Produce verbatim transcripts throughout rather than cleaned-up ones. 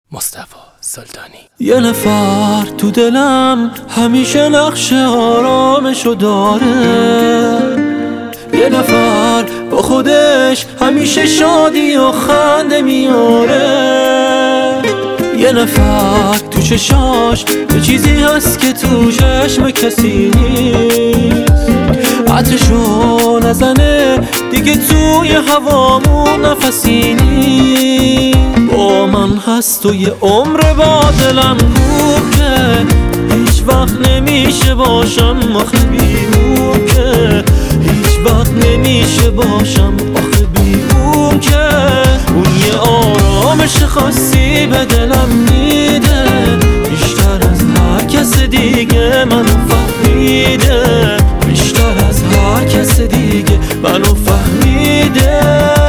مصطفی سلطانی. یه نفر تو دلم همیشه نقش آرامشو داره، یه نفر با خودش همیشه شادی و خنده میاره، یه نفر تو چشاش یه چیزی هست که تو چشم کسی نیست، عطرشو نزنه دیگه توی هوامون نفسی نیست. با من هست و یه عمر با دلم خوب که هیچ وقت نمیشه باشم آخه بیمون که هیچ وقت نمیشه باشم آخه بیمون که اون یه آرامش خاصی به دلم میده، بیشتر از هر کس دیگه منو فهمیده، بیشتر از هر کس دیگه منو فهمیده.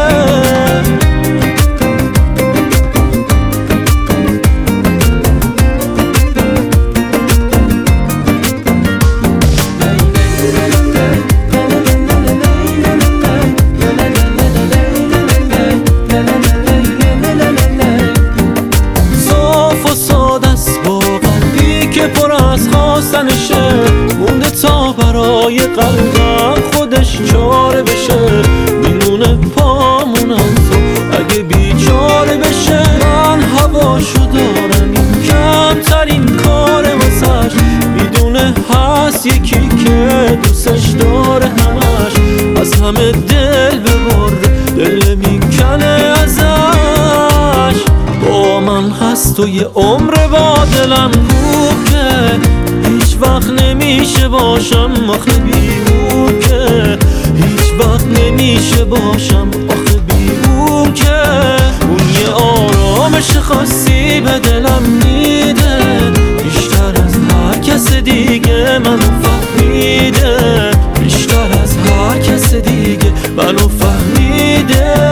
پر از خواستنشه مونده تا برای قلبم خودش چاره بشه، میمونه پامون از تو اگه بیچاره بشه. من هواشو دارم این کمترین کار واسش، میدونه هست یکی که دوستش داره همش، از همه دل ببرده دل میکنه ازش. با من هست و یه عمر با دلم خوب که هیچ وقت نمیشه باشم آخه بیمون که هیچ وقت نمیشه باشم آخه بیمون که اون یه آرامش خاصی به دلم میده، بیشتر از هر کس دیگه منو فهمیده، بیشتر از هر کس دیگه منو فهمیده.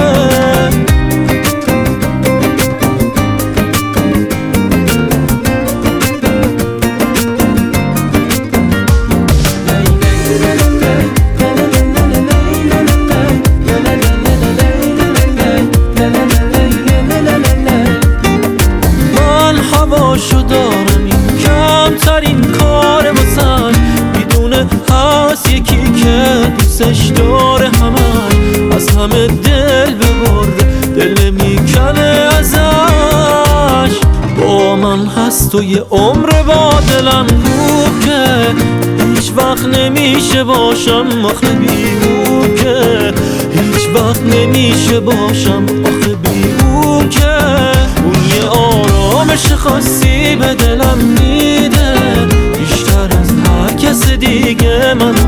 هواشو دارم این کمترین کار واسش، میدونه هست یکی که دوستش داره همش، از همه دل ببرده دل میکنه ازش. با من هست و یه عمر با دلم خوب که هیچ وقت نمیشه باشم آخه بیمون که هیچ وقت نمیشه باشم آخه بیمون که اون یه آرامش خاصی به دلم میده، بیشتر از هر کس دیگه من